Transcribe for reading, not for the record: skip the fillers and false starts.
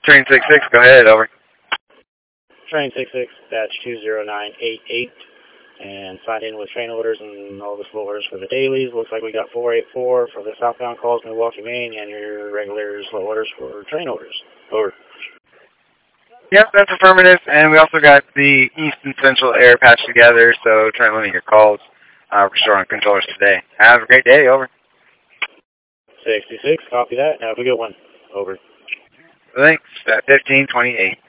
Train 66, go ahead, over. Train 66, batch 20988, and signed in with train orders and all the slow orders for the dailies. Looks like we got 484 for the southbound calls, Milwaukee, Maine, and your regular slow orders for train orders. Over. Yep, that's affirmative, and we also got the East and Central air patched together, so try to limit your calls. We're short on controllers today. Have a great day, over. 66, copy that. Have a good one. Over. Thanks, at 1528.